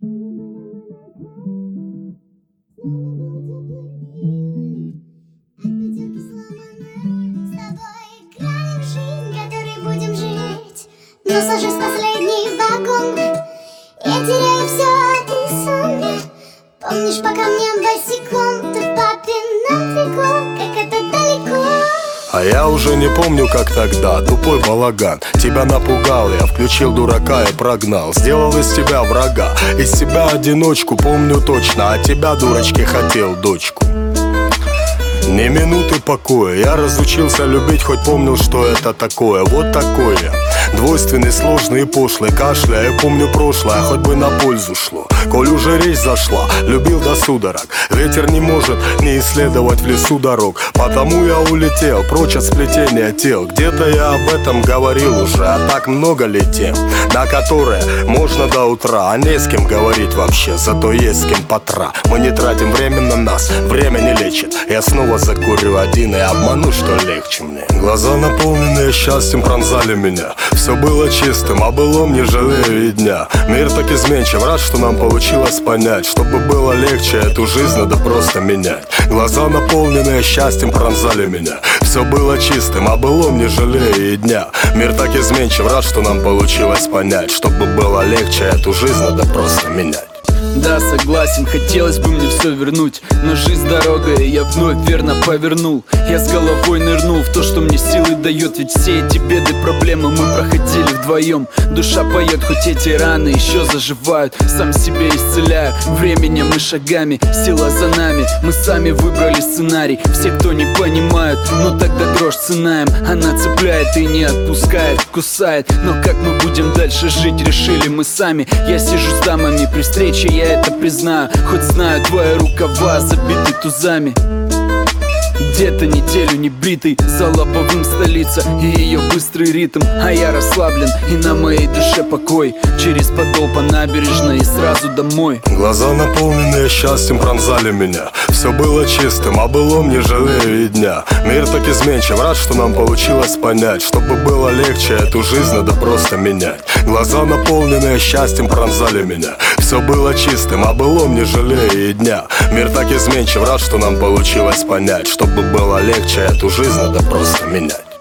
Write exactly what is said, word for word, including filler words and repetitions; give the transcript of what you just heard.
Будем жить, но сажусь в последний вагон. Я теряю все, а ты сонный. Помнишь, по камням босиком ты в папином трико, как это далеко. А я уже не помню, как тогда, тупой балаган. Тебя напугал, я включил дурака и прогнал. Сделал из тебя врага, из себя одиночку, помню точно. А тебя, дурочки, хотел дочку. Ни минуты покоя, я разучился любить, хоть помнил, что это такое. Вот такое, двойственный, сложный и пошлый. Кашля, я помню прошлое, хоть бы на пользу шло. Коль уже речь зашла, любил до судорог. Ветер не может не исследовать в лесу дорог. Потому я улетел, прочь от сплетения тел. Где-то я об этом говорил уже, а так много ли тем, на которые можно до утра. А не с кем говорить вообще, зато есть с кем потра. Мы не тратим время на нас, время не лечит. Я снова закурю один и обману, что легче мне. Глаза, наполненные счастьем, пронзали меня. Все было чистым, а былом не жалею и дня. Мир так изменчив, рад, что нам получилось понять. Чтобы было легче, эту жизнь надо просто менять. Глаза, наполненные счастьем, пронзали меня. Все было чистым, а былом не жалею и дня. Мир так изменчив, рад, что нам получилось понять. Чтобы было легче, эту жизнь надо просто менять. Да, согласен, хотелось бы мне все вернуть, но жизнь дорога, и я вновь верно повернул. Я с головой нырнул в то, что мне силы дает. Ведь все эти беды, проблемы мы проходили вдвоем. Душа поет, хоть эти раны еще заживают. Сам себя исцеляю, временем и шагами. Сила за нами, мы сами выбрали сценарий. Все, кто не понимают, но тогда дрожь ценаем. Она цепляет и не отпускает, кусает. Но как мы будем дальше жить, решили мы сами. Я сижу с дамами при встрече, я это признаю, хоть знаю, твои рукава забиты тузами. Где-то неделю не бритый, за лобовым столица и ее быстрый ритм. А я расслаблен, и на моей душе покой. Через подол по набережной и сразу домой. Глаза, наполненные счастьем, пронзали меня. Все было чистым, а былом не жалею и дня. Мир так изменчив, рад, что нам получилось понять. Чтобы было легче, эту жизнь надо просто менять. Глаза, наполненные счастьем, пронзали меня. Все было чистым, а былом не жалею и дня. Мир так изменчив, рад, что нам получилось понять. Чтобы было легче, эту жизнь надо просто менять.